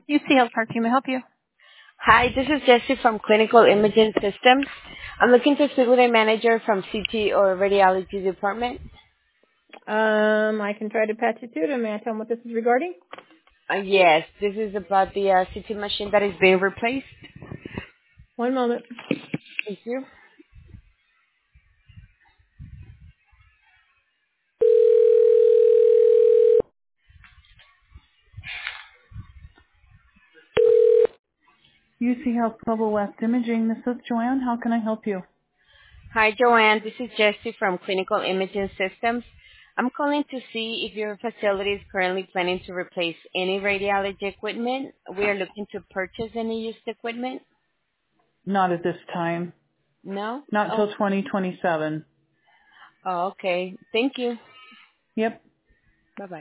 UC Health Park, can I help you? Hi, this is Jessie from Clinical Imaging Systems. I'm looking to speak with a manager from CT or radiology department. I can try to patch you to them. May I tell them what this is regarding? Yes, this is about the CT machine that is being replaced. One moment. Thank you. UC Health Global West Imaging. This is Joanne. How can I help you? Hi, Joanne. This is Jessie from Clinical Imaging Systems. I'm calling to see if your facility is currently planning to replace any radiology equipment. We are looking to purchase any used equipment. Not at this time. No? Not Oh, till 2027. okay. Thank you. Yep. Bye-bye.